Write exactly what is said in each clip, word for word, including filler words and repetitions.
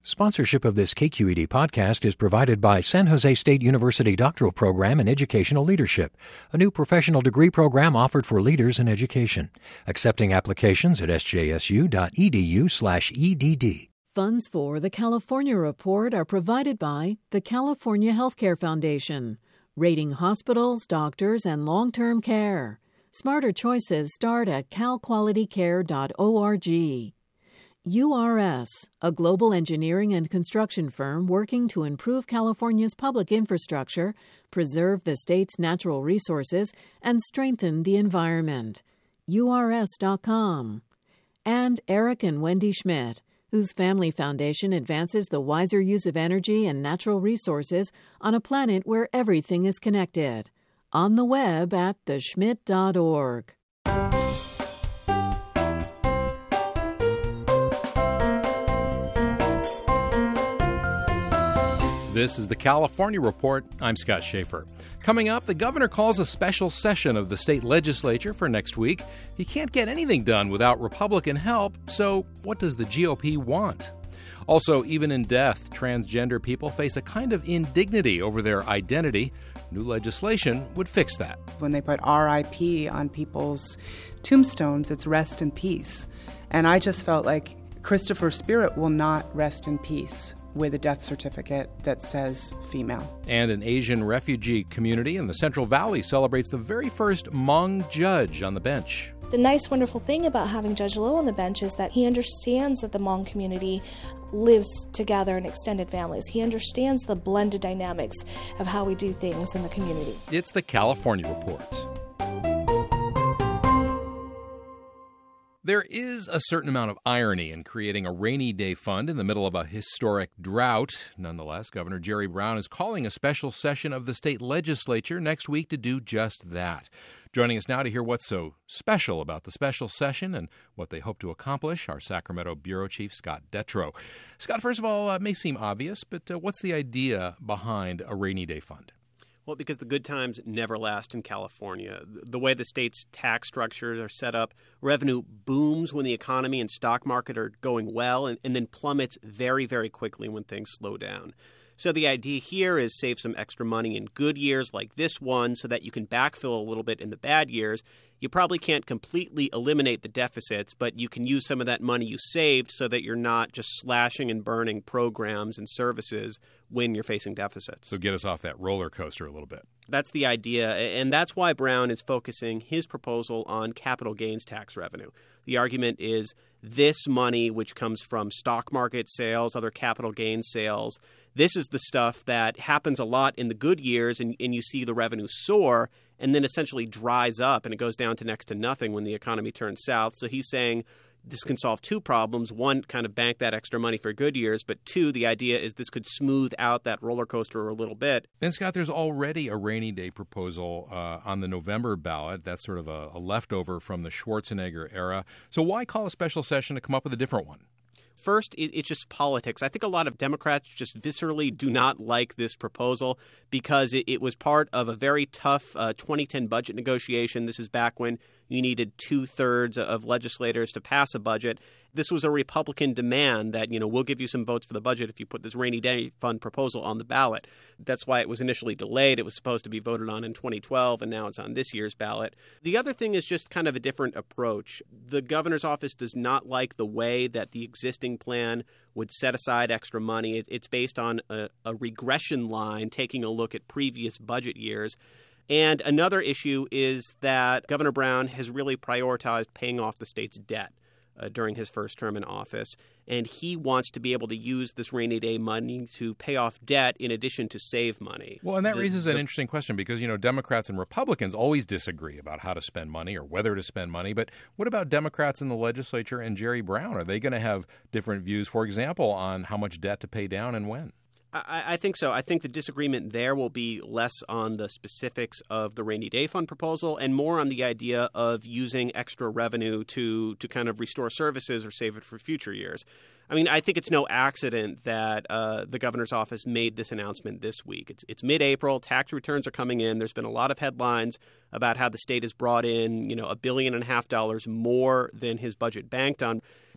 Sponsorship of this K Q E D podcast is provided by San Jose State University Doctoral Program in Educational Leadership, a new professional degree program offered for leaders in education. Accepting applications at sjsu.edu slash edd. Funds for the California Report are provided by the California Healthcare Foundation, rating hospitals, doctors, and long-term care. Smarter choices start at cal quality care dot org. U R S, a global engineering and construction firm working to improve California's public infrastructure, preserve the state's natural resources, and strengthen the environment. U R S dot com. And Eric and Wendy Schmidt, whose family foundation advances the wiser use of energy and natural resources on a planet where everything is connected. On the web at the schmidt dot org. This is the California Report. I'm Scott Schaefer. Coming up, the governor calls a special session of the state legislature for next week. He can't get anything done without Republican help, so what does the G O P want? Also, even in death, transgender people face a kind of indignity over their identity. New legislation would fix that. When they put R I P on people's tombstones, it's rest in peace. And I just felt like Christopher's spirit will not rest in peace with a death certificate that says female. And an Asian refugee community in the Central Valley celebrates the very first Hmong judge on the bench. The nice, wonderful thing about having Judge Lowe on the bench is that he understands that the Hmong community lives together in extended families. He understands the blended dynamics of how we do things in the community. It's the California Report. There is a certain amount of irony in creating a rainy day fund in the middle of a historic drought. Nonetheless, Governor Jerry Brown is calling a special session of the state legislature next week to do just that. Joining us now to hear what's so special about the special session and what they hope to accomplish, our Sacramento Bureau Chief, Scott Detrow. Scott, first of all, uh, it may seem obvious, but uh, what's the idea behind a rainy day fund? Well, because the good times never last in California. The way the state's tax structures are set up, revenue booms when the economy and stock market are going well and, and then plummets very, very quickly when things slow down. So the idea here is save some extra money in good years like this one so that you can backfill a little bit in the bad years. You probably can't completely eliminate the deficits, but you can use some of that money you saved so that you're not just slashing and burning programs and services when you're facing deficits. So get us off that roller coaster a little bit. That's the idea, and that's why Brown is focusing his proposal on capital gains tax revenue. The argument is this money, which comes from stock market sales, other capital gains sales, this is the stuff that happens a lot in the good years, and, and you see the revenue soar, and then essentially dries up, and it goes down to next to nothing when the economy turns south. So he's saying this can solve two problems. One, kind of bank that extra money for good years. But two, the idea is this could smooth out that roller coaster a little bit. And Scott, there's already a rainy day proposal uh, on the November ballot. That's sort of a, a leftover from the Schwarzenegger era. So why call a special session to come up with a different one? First, it's just politics. I think a lot of Democrats just viscerally do not like this proposal because it, it was part of a very tough uh, twenty ten budget negotiation. This is back when you needed two-thirds of legislators to pass a budget. This was a Republican demand that, you know, we'll give you some votes for the budget if you put this rainy day fund proposal on the ballot. That's why it was initially delayed. It was supposed to be voted on in twenty twelve, and now it's on this year's ballot. The other thing is just kind of a different approach. The governor's office does not like the way that the existing plan would set aside extra money. It's based on a, a regression line, taking a look at previous budget years. And another issue is that Governor Brown has really prioritized paying off the state's debt uh, during his first term in office. And he wants to be able to use this rainy day money to pay off debt in addition to save money. Well, and that the, raises the, an interesting question because, you know, Democrats and Republicans always disagree about how to spend money or whether to spend money. But what about Democrats in the legislature and Jerry Brown? Are they going to have different views, for example, on how much debt to pay down and when? I, I think so. I think the disagreement there will be less on the specifics of the rainy day fund proposal and more on the idea of using extra revenue to to kind of restore services or save it for future years. I mean, I think it's no accident that uh, the governor's office made this announcement this week. It's, it's mid-April. Tax returns are coming in. There's been a lot of headlines about how the state has brought in, you know, a billion and a half dollars more than his budget banked on.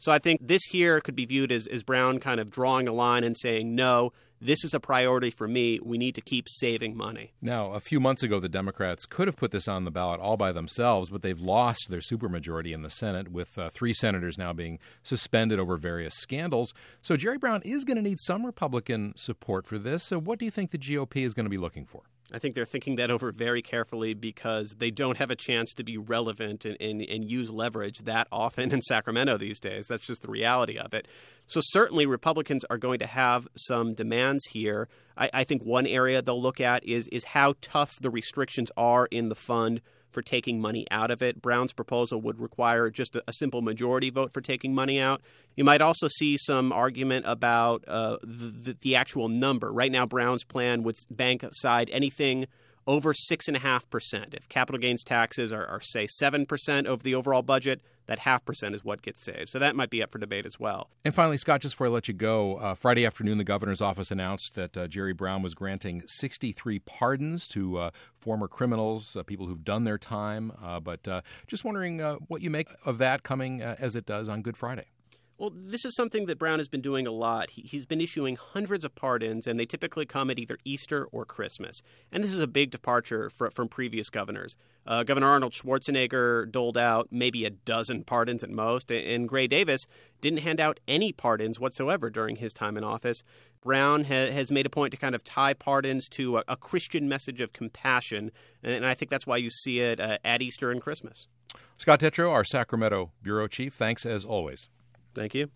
So I think this here could be viewed as, as Brown kind of drawing a line and saying, no, this is a priority for me. We need to keep saving money. Now, a few months ago, the Democrats could have put this on the ballot all by themselves, but they've lost their supermajority in the Senate, with uh, three senators now being suspended over various scandals. So Jerry Brown is going to need some Republican support for this. So what do you think the G O P is going to be looking for? I think they're thinking that over very carefully because they don't have a chance to be relevant and, and, and use leverage that often in Sacramento these days. That's just the reality of it. So certainly Republicans are going to have some demands here. I, I think one area they'll look at is, is how tough the restrictions are in the fund for taking money out of it. Brown's proposal would require just a, a simple majority vote for taking money out. You might also see some argument about uh, the, the actual number. Right now, Brown's plan would bank aside anything over six point five percent. If capital gains taxes are, are, say, seven percent of the overall budget, that half percent is what gets saved. So that might be up for debate as well. And finally, Scott, just before I let you go, uh, Friday afternoon, the governor's office announced that uh, Jerry Brown was granting sixty-three pardons to uh, former criminals, uh, people who've done their time. Uh, but uh, just wondering uh, what you make of that coming uh, as it does on Good Friday. Well, this is something that Brown has been doing a lot. He, he's been issuing hundreds of pardons, and they typically come at either Easter or Christmas. And this is a big departure for, from previous governors. Uh, Governor Arnold Schwarzenegger doled out maybe a dozen pardons at most, and Gray Davis didn't hand out any pardons whatsoever during his time in office. Brown ha- has made a point to kind of tie pardons to a, a Christian message of compassion, and I think that's why you see it uh, at Easter and Christmas. Scott Detrow, our Sacramento bureau chief, thanks as always. Thank you.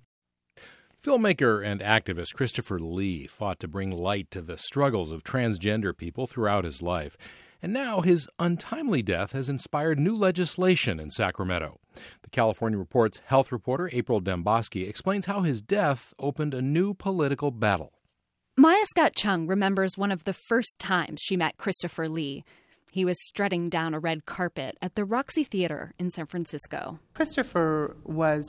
Filmmaker and activist Christopher Lee fought to bring light to the struggles of transgender people throughout his life. And now his untimely death has inspired new legislation in Sacramento. The California Report's health reporter April Demboski explains how his death opened a new political battle. Maya Scott Chung remembers one of the first times she met Christopher Lee. He was strutting down a red carpet at the Roxy Theater in San Francisco. Christopher was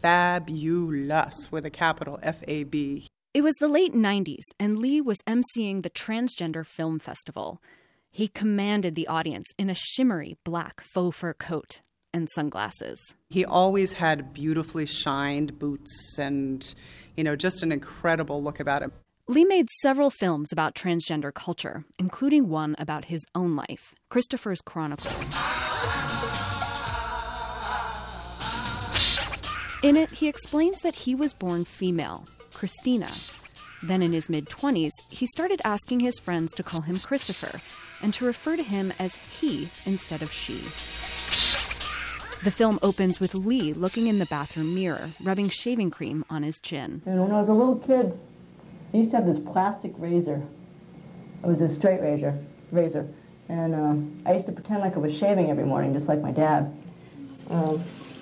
fabulous with a capital F A B. It was the late nineties, and Lee was emceeing the Transgender Film Festival. He commanded the audience in a shimmery black faux fur coat and sunglasses. He always had beautifully shined boots and, you know, just an incredible look about him. Lee made several films about transgender culture, including one about his own life, Christopher's Chronicles. In it, he explains that he was born female, Christina. Then in his mid-twenties, he started asking his friends to call him Christopher and to refer to him as he instead of she. The film opens with Lee looking in the bathroom mirror, rubbing shaving cream on his chin. And when I was a little kid, I used to have this plastic razor. It was a straight razor, razor. And uh, I used to pretend like I was shaving every morning, just like my dad. Um,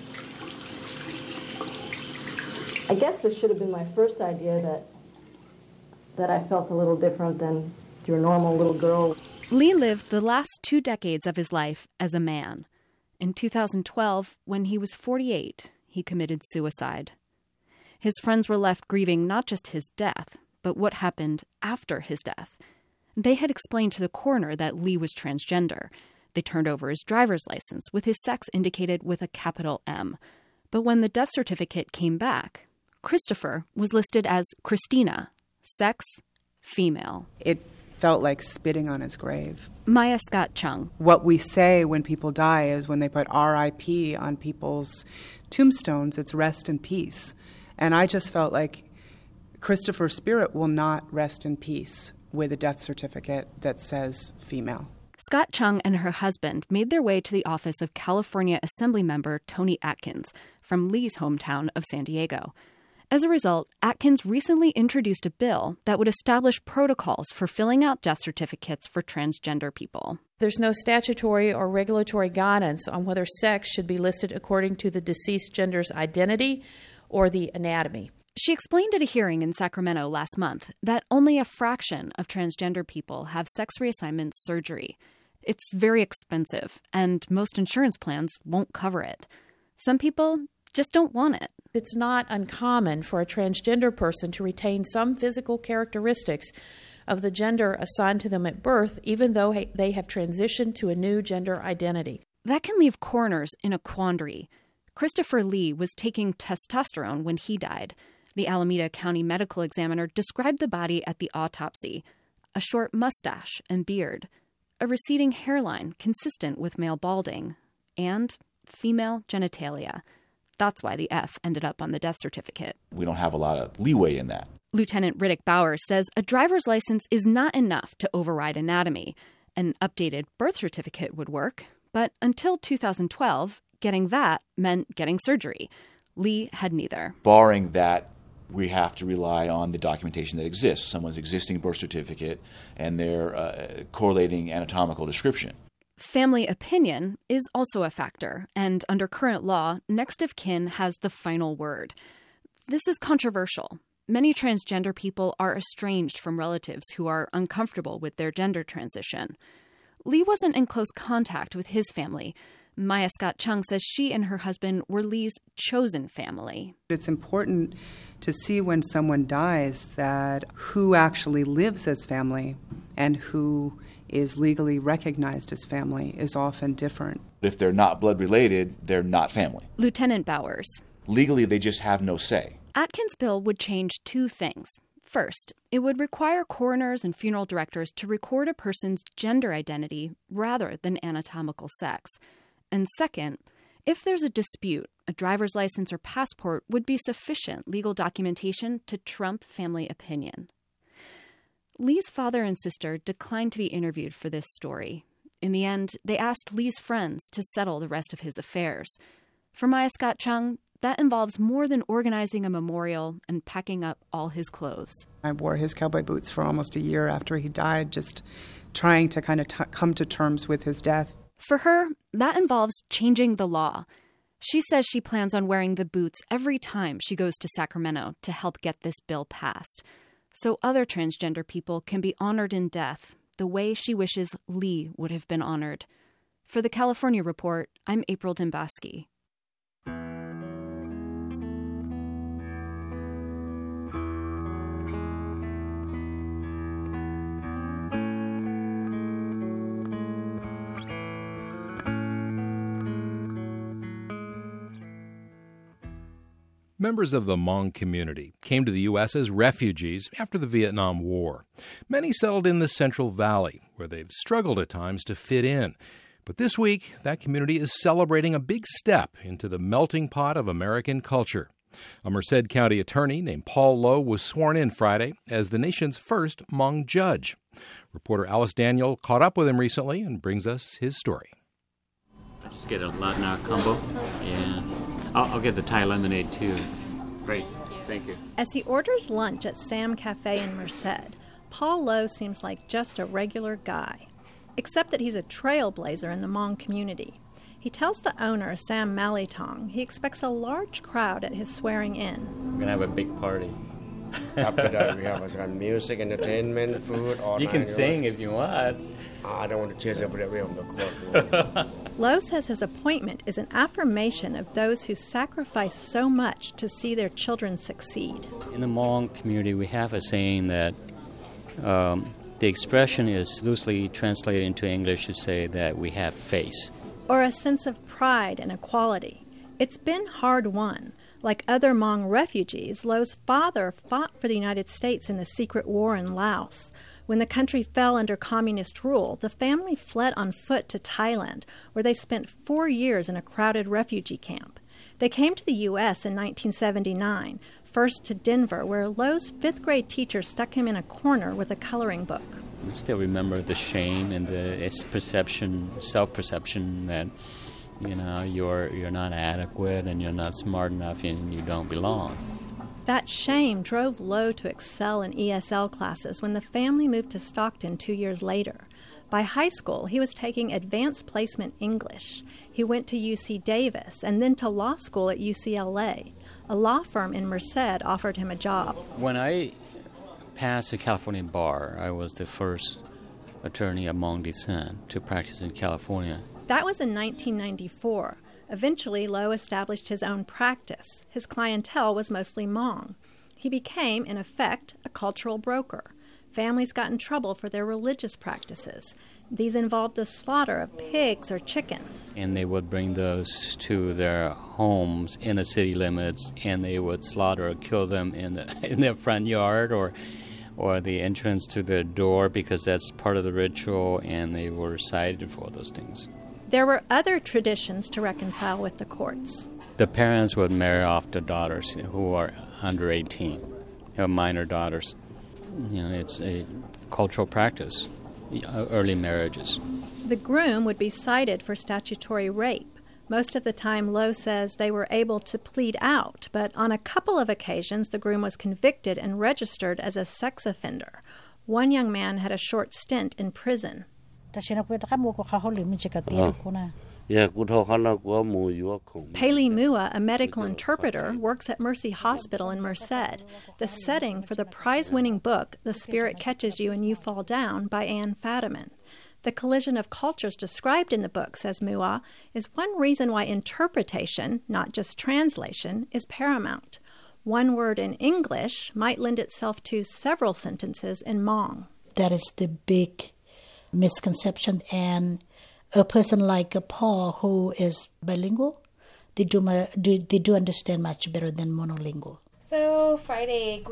I guess this should have been my first idea that that I felt a little different than your normal little girl. Lee lived the last two decades of his life as a man. In two thousand twelve, when he was forty-eight, he committed suicide. His friends were left grieving not just his death, but what happened after his death. They had explained to the coroner that Lee was transgender. They turned over his driver's license with his sex indicated with a capital M. But when the death certificate came back, Christopher was listed as Christina, sex, female. It felt like spitting on his grave. Maya Scott Chung. What we say when people die is when they put R I P on people's tombstones, it's rest in peace. And I just felt like Christopher's spirit will not rest in peace with a death certificate that says female. Scott Chung and her husband made their way to the office of California Assemblymember Tony Atkins from Lee's hometown of San Diego. As a result, Atkins recently introduced a bill that would establish protocols for filling out death certificates for transgender people. There's no statutory or regulatory guidance on whether sex should be listed according to the deceased gender's identity or the anatomy. She explained at a hearing in Sacramento last month that only a fraction of transgender people have sex reassignment surgery. It's very expensive, and most insurance plans won't cover it. Some people just don't want it. It's not uncommon for a transgender person to retain some physical characteristics of the gender assigned to them at birth, even though they have transitioned to a new gender identity. That can leave coroners in a quandary. Christopher Lee was taking testosterone when he died. The Alameda County medical examiner described the body at the autopsy: a short mustache and beard, a receding hairline consistent with male balding, and female genitalia. That's why the F ended up on the death certificate. We don't have a lot of leeway in that. Lieutenant Riddick Bowers says a driver's license is not enough to override anatomy. An updated birth certificate would work, but until two thousand twelve, getting that meant getting surgery. Lee had neither. Barring that, we have to rely on the documentation that exists, someone's existing birth certificate and their uh, correlating anatomical description. Family opinion is also a factor, and under current law, next of kin has the final word. This is controversial. Many transgender people are estranged from relatives who are uncomfortable with their gender transition. Lee wasn't in close contact with his family. Maya Scott Chung says she and her husband were Lee's chosen family. It's important to see when someone dies that who actually lives as family and who is legally recognized as family is often different. If they're not blood related, they're not family. Lieutenant Bowers. Legally, they just have no say. Atkins' bill would change two things. First, it would require coroners and funeral directors to record a person's gender identity rather than anatomical sex. And second, if there's a dispute, a driver's license or passport would be sufficient legal documentation to trump family opinion. Lee's father and sister declined to be interviewed for this story. In the end, they asked Lee's friends to settle the rest of his affairs. For Maya Scott Chung, that involves more than organizing a memorial and packing up all his clothes. I wore his cowboy boots for almost a year after he died, just trying to kind of t- come to terms with his death. For her, that involves changing the law. She says she plans on wearing the boots every time she goes to Sacramento to help get this bill passed, so other transgender people can be honored in death the way she wishes Lee would have been honored. For the California Report, I'm April Dimbaski. Members of the Hmong community came to the U S as refugees after the Vietnam War. Many settled in the Central Valley, where they've struggled at times to fit in. But this week, that community is celebrating a big step into the melting pot of American culture. A Merced County attorney named Paul Lowe was sworn in Friday as the nation's first Hmong judge. Reporter Alice Daniel caught up with him recently and brings us his story. I'll just get a Latina combo, and I'll, I'll get the Thai lemonade too. Great, thank you. As he orders lunch at Sam Cafe in Merced, Paul Lowe seems like just a regular guy, except that he's a trailblazer in the Hmong community. He tells the owner, Sam Malitong, he expects a large crowd at his swearing in. We're going to have a big party. After that, we have uh, music, entertainment, food, all You can sing if you want. I don't want to chase everybody away from the court. Lowe says his appointment is an affirmation of those who sacrifice so much to see their children succeed. In the Hmong community, we have a saying that um, the expression is loosely translated into English to say that we have faith. Or a sense of pride and equality. It's been hard-won. Like other Hmong refugees, Lowe's father fought for the United States in the secret war in Laos. When the country fell under communist rule, the family fled on foot to Thailand, where they spent four years in a crowded refugee camp. They came to the U S in nineteen seventy-nine, first to Denver, where Lowe's fifth-grade teacher stuck him in a corner with a coloring book. I still remember the shame and the perception, self-perception that, you know, you're you're not adequate and you're not smart enough and you don't belong. That shame drove Lowe to excel in E S L classes when the family moved to Stockton two years later. By high school, he was taking advanced placement English. He went to U C Davis and then to law school at U C L A. A law firm in Merced offered him a job. When I passed the California bar, I was the first attorney of Hmong descent to practice in California. That was in nineteen ninety-four. Eventually, Lowe established his own practice. His clientele was mostly Hmong. He became, in effect, a cultural broker. families got in trouble for their religious practices. These involved the slaughter of pigs or chickens. And they would bring those to their homes in the city limits, and they would slaughter or kill them in the, in their front yard or or the entrance to their door, because that's part of the ritual, and they were cited for those things. There were other traditions to reconcile with the courts. The parents would marry off their daughters who are under eighteen, who are minor daughters. You know, it's a cultural practice, early marriages. The groom would be cited for statutory rape. Most of the time, Lowe says they were able to plead out, but on a couple of occasions, the groom was convicted and registered as a sex offender. One young man had a short stint in prison. Paley Mua, a medical interpreter, works at Mercy Hospital in Merced. The setting for the prize-winning book, The Spirit Catches You and You Fall Down, by Anne Fadiman. The collision of cultures described in the book, says Mua, is one reason why interpretation, not just translation, is paramount. One word in English might lend itself to several sentences in Hmong. That is the big misconception, and a person like Paul, who is bilingual, they do, do, they do understand much better than monolingual. So Friday,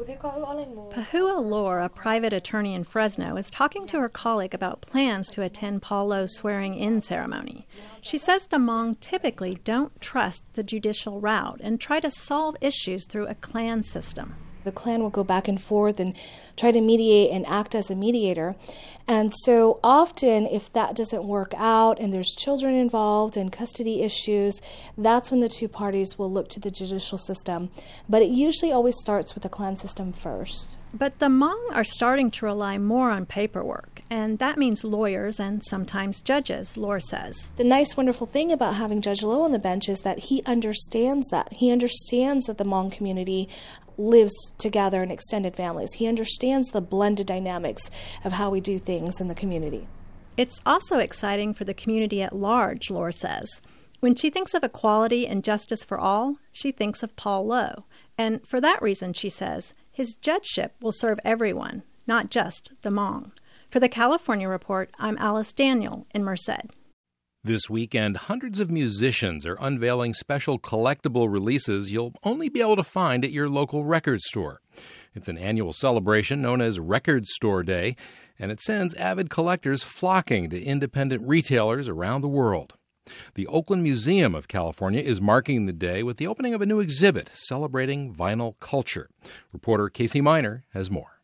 Pahua Lore, a private attorney in Fresno, is talking to her colleague about plans to attend Paul Lowe's swearing-in ceremony. She says the Hmong typically don't trust the judicial route and try to solve issues through a clan system. The clan will go back and forth and try to mediate and act as a mediator. And so often, if that doesn't work out and there's children involved and custody issues, that's when the two parties will look to the judicial system. But it usually always starts with the clan system first. But the Hmong are starting to rely more on paperwork, and that means lawyers and sometimes judges, Lore says. The nice, wonderful thing about having Judge Lowe on the bench is that he understands that. He understands that the Hmong community lives together in extended families. He understands the blended dynamics of how we do things in the community. It's also exciting for the community at large, Lore says. When she thinks of equality and justice for all, she thinks of Paul Lowe. And for that reason, she says, his judgeship will serve everyone, not just the Hmong. For the California Report, I'm Alice Daniel in Merced. This weekend, hundreds of musicians are unveiling special collectible releases you'll only be able to find at your local record store. It's an annual celebration known as Record Store Day, and it sends avid collectors flocking to independent retailers around the world. The Oakland Museum of California is marking the day with the opening of a new exhibit celebrating vinyl culture. Reporter Casey Miner has more.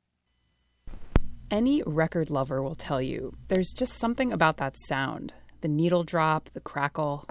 Any record lover will tell you there's just something about that sound. The needle drop, the crackle.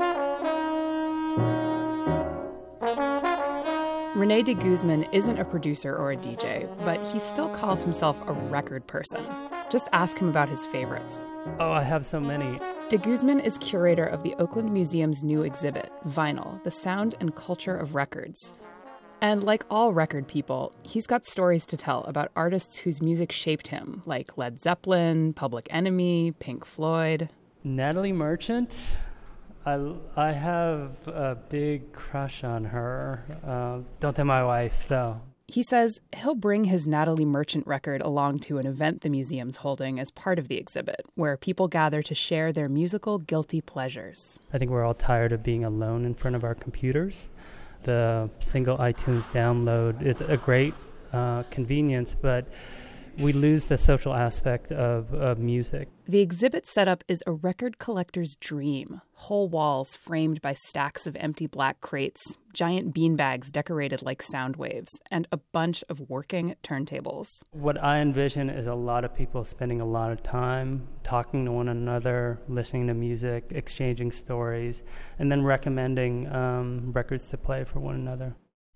Rene de Guzman isn't a producer or a D J, but he still calls himself a record person. Just ask him about his favorites. Oh, I have so many. De Guzman is curator of the Oakland Museum's new exhibit, Vinyl, the Sound and Culture of Records. And like all record people, he's got stories to tell about artists whose music shaped him, like Led Zeppelin, Public Enemy, Pink Floyd. Natalie Merchant, I, I have a big crush on her. Uh, don't tell my wife, though. He says he'll bring his Natalie Merchant record along to an event the museum's holding as part of the exhibit, where people gather to share their musical guilty pleasures. I think we're all tired of being alone in front of our computers. The single iTunes download is a great uh, convenience, but we lose the social aspect of, of music. The exhibit setup is a record collector's dream. Whole walls framed by stacks of empty black crates, giant beanbags decorated like sound waves, and a bunch of working turntables. What I envision is a lot of people spending a lot of time talking to one another, listening to music, exchanging stories, and then recommending um, records to play for one another.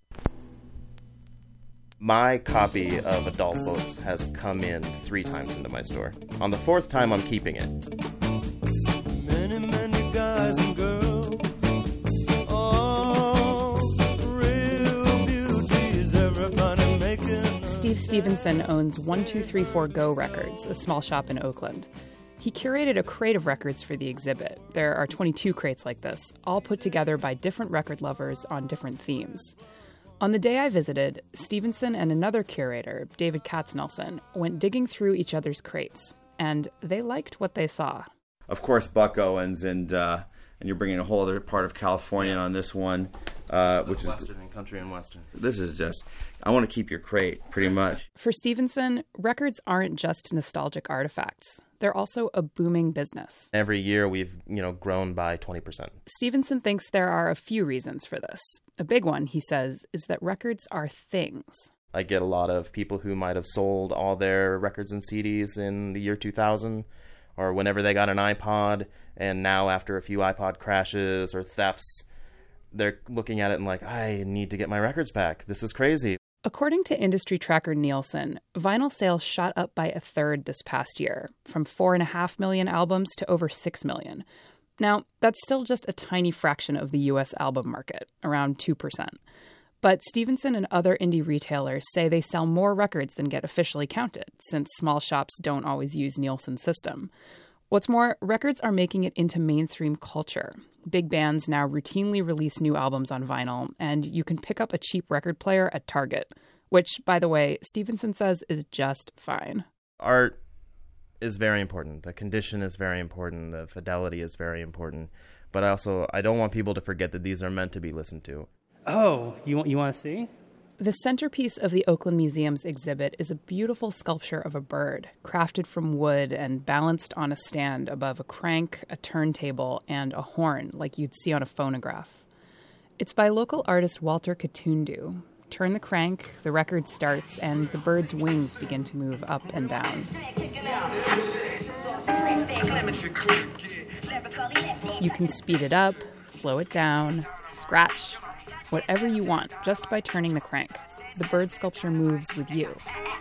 My copy of adult books has come in three times into my store. On the fourth time, I'm keeping it. Many, many guys and girls, oh, real beauties, everybody making. Steve Stevenson owns one two three four Go Records, a small shop in Oakland. He curated a crate of records for the exhibit. There are twenty-two crates like this, all put together by different record lovers on different themes. On the day I visited, Stevenson and another curator, David Katznelson, went digging through each other's crates, and they liked what they saw. Of course, Buck Owens, and uh, and you're bringing a whole other part of California on this one, uh, which is Western and country and Western. This is just, I want to keep your crate, pretty much. For Stevenson, records aren't just nostalgic artifacts. They're also a booming business. Every year we've, you know, grown by twenty percent. Stevenson thinks there are a few reasons for this. A big one, he says, is that records are things. I get a lot of people who might have sold all their records and C Ds in the year two thousand, or whenever they got an iPod, and now after a few iPod crashes or thefts, they're looking at it and like, I need to get my records back. This is crazy. According to industry tracker Nielsen, vinyl sales shot up by a third this past year, from four and a half million albums to over six million. Now, that's still just a tiny fraction of the U S album market, around two percent. But Stevenson and other indie retailers say they sell more records than get officially counted, since small shops don't always use Nielsen's system. What's more, records are making it into mainstream culture. Big bands now routinely release new albums on vinyl, and you can pick up a cheap record player at Target, which, by the way, Stevenson says is just fine. Art is very important. The condition is very important. The fidelity is very important. But I also, I don't want people to forget that these are meant to be listened to. Oh, you want you want to see? The centerpiece of the Oakland Museum's exhibit is a beautiful sculpture of a bird, crafted from wood and balanced on a stand above a crank, a turntable, and a horn like you'd see on a phonograph. It's by local artist Walter Katundu. Turn the crank, the record starts, and the bird's wings begin to move up and down. You can speed it up, slow it down, scratch, whatever you want, just by turning the crank. The bird sculpture moves with you.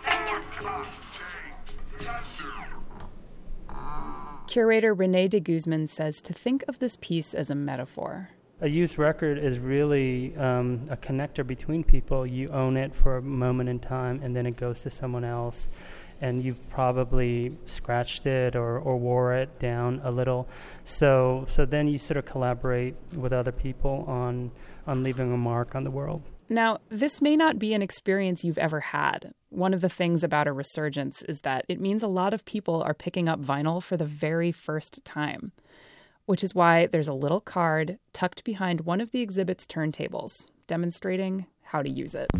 Curator Rene de Guzman says to think of this piece as a metaphor. A used record is really um, a connector between people. You own it for a moment in time, and then it goes to someone else. And you've probably scratched it or, or wore it down a little. So so then you sort of collaborate with other people on on leaving a mark on the world. Now, this may not be an experience you've ever had. One of the things about a resurgence is that it means a lot of people are picking up vinyl for the very first time, which is why there's a little card tucked behind one of the exhibit's turntables, demonstrating how to use it.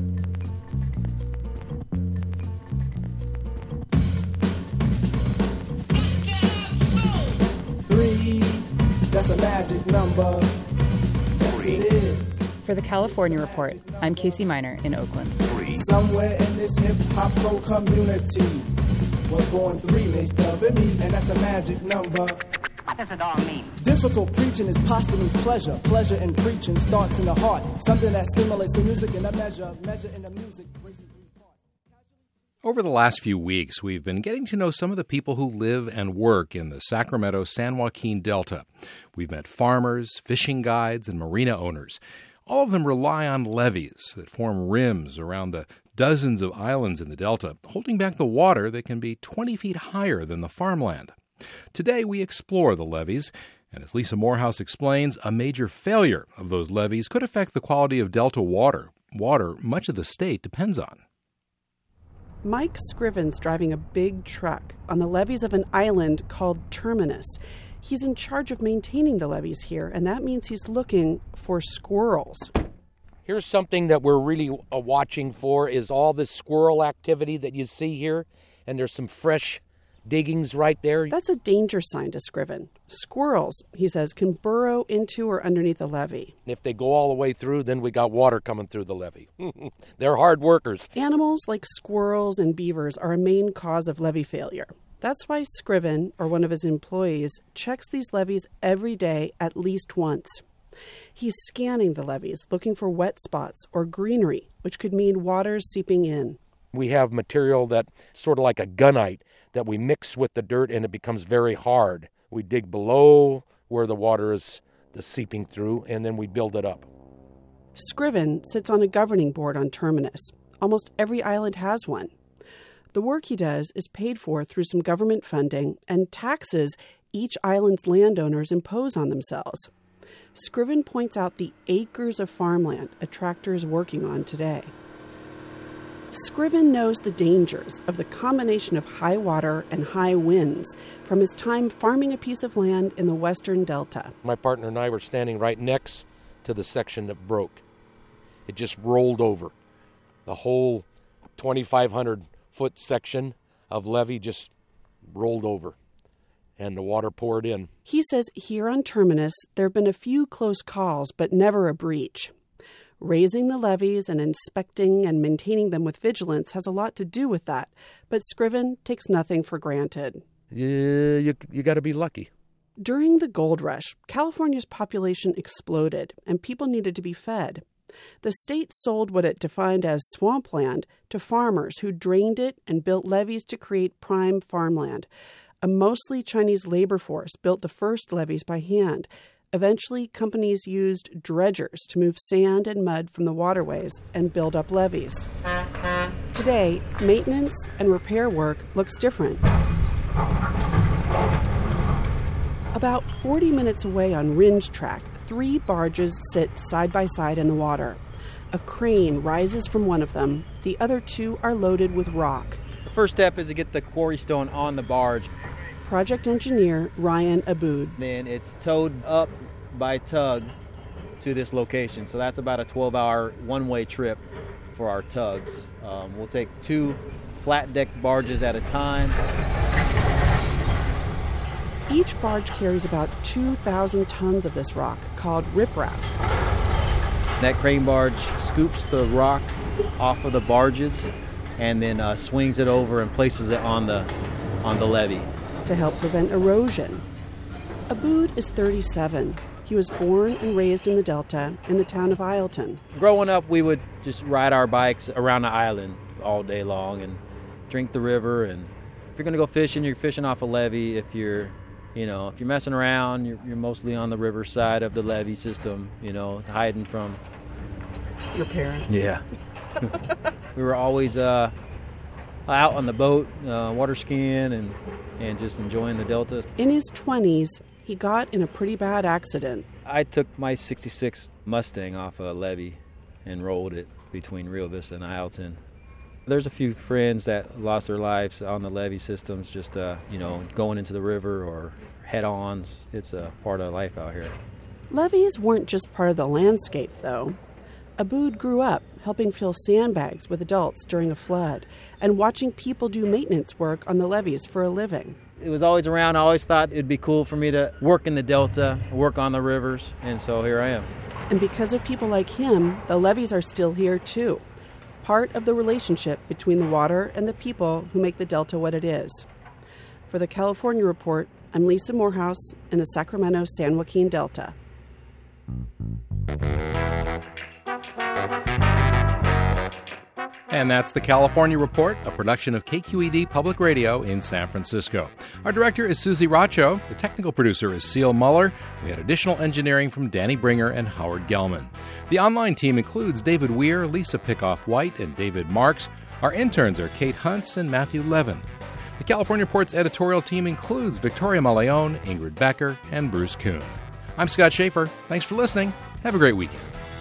Three, that's a magic number. Yes, it is. For the California Report, I'm Casey Miner in Oakland. Somewhere in this hip-hop soul community was born three laced up in me, and that's a magic number. What does it all mean? Difficult preaching is posthumous pleasure. Pleasure in preaching starts in the heart. Something that stimulates the music in a measure. Measure in the music. Over the last few weeks, we've been getting to know some of the people who live and work in the Sacramento-San Joaquin Delta. We've met farmers, fishing guides, and marina owners. All of them rely on levees that form rims around the dozens of islands in the Delta, holding back the water that can be twenty feet higher than the farmland. Today, we explore the levees, and as Lisa Morehouse explains, a major failure of those levees could affect the quality of Delta water, water much of the state depends on. Mike Scriven's driving a big truck on the levees of an island called Terminus. He's in charge of maintaining the levees here, and that means he's looking for squirrels. Here's something that we're really uh, watching for is all this squirrel activity that you see here, and there's some fresh diggings right there. That's a danger sign to Scriven. Squirrels, he says, can burrow into or underneath the levee. If they go all the way through, then we got water coming through the levee. They're hard workers. Animals like squirrels and beavers are a main cause of levee failure. That's why Scriven, or one of his employees, checks these levees every day at least once. He's scanning the levees, looking for wet spots or greenery, which could mean water's seeping in. We have material that sort of like a gunite that we mix with the dirt and it becomes very hard. We dig below where the water is seeping through, and then we build it up. Scriven sits on a governing board on Terminus. Almost every island has one. The work he does is paid for through some government funding and taxes each island's landowners impose on themselves. Scriven points out the acres of farmland a tractor is working on today. Scriven knows the dangers of the combination of high water and high winds from his time farming a piece of land in the western delta. My partner and I were standing right next to the section that broke. It just rolled over. The whole twenty-five hundred foot section of levee just rolled over, and the water poured in. He says here on Terminus, there have been a few close calls, but never a breach. Raising the levees and inspecting and maintaining them with vigilance has a lot to do with that, but Scriven takes nothing for granted. Yeah, you, you got to be lucky. During the gold rush, California's population exploded, and people needed to be fed. The state sold what it defined as swampland to farmers who drained it and built levees to create prime farmland. A mostly Chinese labor force built the first levees by hand. Eventually, companies used dredgers to move sand and mud from the waterways and build up levees. Today, maintenance and repair work looks different. About forty minutes away on Ringe Track, three barges sit side by side in the water. A crane rises from one of them. The other two are loaded with rock. The first step is to get the quarry stone on the barge. Project engineer Ryan Aboud. Then it's towed up by tug to this location. So that's about a twelve hour one-way trip for our tugs. Um, we'll take two flat deck barges at a time. Each barge carries about two thousand tons of this rock, called riprap. That crane barge scoops the rock off of the barges and then uh, swings it over and places it on the on the levee to help prevent erosion. Aboud is thirty-seven. He was born and raised in the Delta in the town of Isleton. Growing up, we would just ride our bikes around the island all day long and drink the river. And if you're going to go fishing, you're fishing off a levee. If you're, you know, if you're messing around, you're, you're mostly on the river side of the levee system, you know, hiding from your parents. Yeah. We were always uh, out on the boat, uh, water skiing and, and just enjoying the Delta. In his twenties, he got in a pretty bad accident. I took my sixty-six Mustang off a levee and rolled it between Rio Vista and Isleton. There's a few friends that lost their lives on the levee systems, just, uh, you know, going into the river or head-ons. It's a part of life out here. Levees weren't just part of the landscape, though. Aboud grew up helping fill sandbags with adults during a flood and watching people do maintenance work on the levees for a living. It was always around. I always thought it'd be cool for me to work in the Delta, work on the rivers, and so here I am. And because of people like him, the levees are still here, too. Part of the relationship between the water and the people who make the Delta what it is. For the California Report, I'm Lisa Morehouse in the Sacramento-San Joaquin Delta. And that's the California Report, a production of K Q E D Public Radio in San Francisco. Our director is Susie Racho. The technical producer is Seal Muller. We had additional engineering from Danny Bringer and Howard Gelman. The online team includes David Weir, Lisa Pickoff-White, and David Marks. Our interns are Kate Huntz and Matthew Levin. The California Report's editorial team includes Victoria Malayon, Ingrid Becker, and Bruce Kuhn. I'm Scott Schaefer. Thanks for listening. Have a great weekend.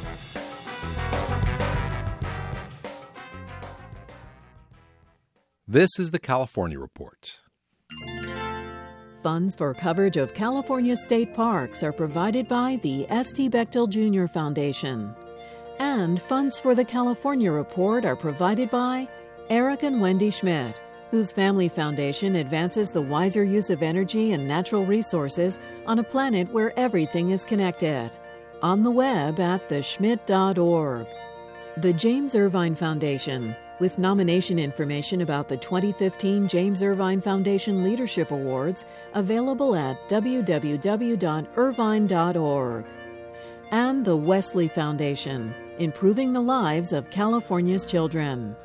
This is the California Report. Funds for coverage of California state parks are provided by the S T Bechtel Junior Foundation. And funds for the California Report are provided by Eric and Wendy Schmidt, whose family foundation advances the wiser use of energy and natural resources on a planet where everything is connected. On the web at the schmidt dot org. The James Irvine Foundation, with nomination information about the twenty fifteen James Irvine Foundation Leadership Awards, available at w w w dot irvine dot org. And the Wesley Foundation, improving the lives of California's children.